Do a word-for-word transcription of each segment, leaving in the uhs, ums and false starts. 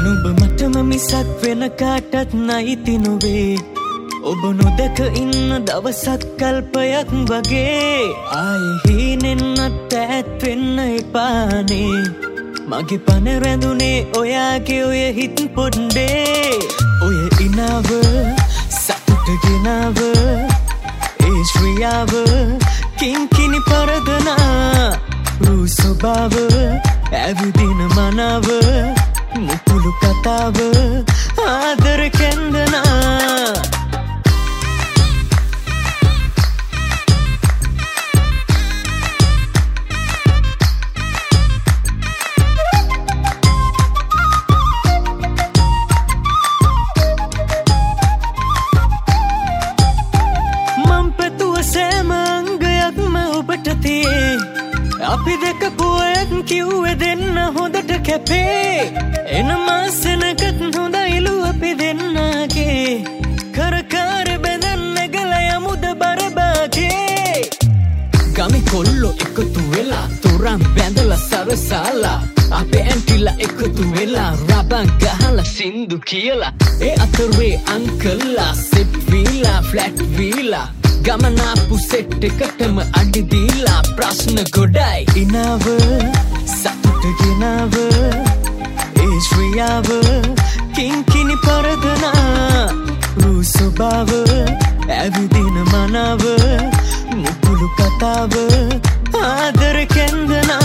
නුඹ මටම මිසක් වෙන කාටත් නැති නුවේ ඔබ නොදක ඉන්න දවසක් කල්පයක් වගේ ආයේ හීනෙන්නත් ඈත් වෙන්න එපානේ මගේ පන රැඳුනේ ඔයාගේ ඔය හිත් පොඩ්ඩේ ඔය ඉනාව සතුට ගෙනාව ඒ ශ්‍රියාව කිංකිණි පරදනා රූ ස්වභාව ඇවිදින මනාව මුකුළු කතාව ආදර කැන්දනා අපි දෙක පුවත් කිව්වේ දෙන්න හොඳට කැපේ එන මාසෙනකත් හොඳයිලු අපි දෙන්නගේ කරකාර බැඳන්න ගල යමුද බරබාගේ ගමි කොල්ලෝ එකතු වෙලා තොරන් බැඳලා සරසාලා අපේ ඇන්ටිලා එකතු වෙලා රබන් ගහලා සින්දු කියලා ඒ අතරේ අංකල්ලා සෙට් වීලා ෆ්ලැට් වීලා ගමනාපු සෙට් එකටම අඩි දීලා ප්‍රශ්න ගොඩයි ඉනාව සතුට ගෙනාව ඒ ශ්‍රියාව කිංකිණි පරදනා රූ ස්වභාව ඇවිදින මනාව මුකුළු කතාව ආදර කැන්දනා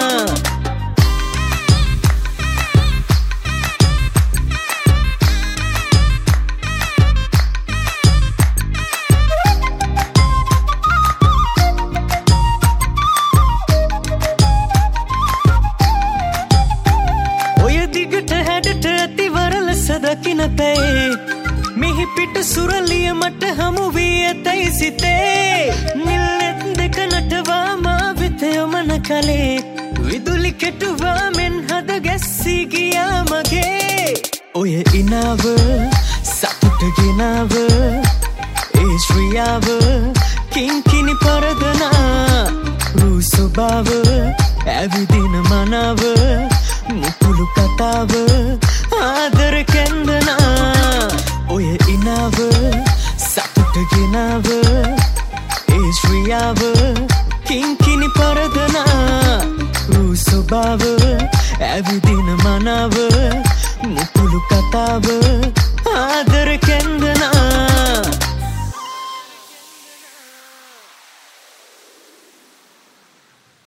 දකින පැයේ මිහි පිට සුරලිය මට හමු වී ඇතැයි සිතේ නිල්නෙත් දෙක නටවා මා වෙත යොමන කලේ විදුලි කෙටුවා මෙන් හද ගැස්සී ගියා මගේ ඔය ඉනාව සතුට ගෙනාව ඒ ශ්‍රියාව කිංකිණි පරදනා රූ ස්වභාව ඇවිදින මනාව මුකුළු කතාව ආදර කැන්දනා ඔය ඉනාව සතුට ගෙනාව ඒ ශ්‍රියාව කිංකිණි පරදනා රූ ස්වභාව ඇවිදින මනාව මුකුළු කතාව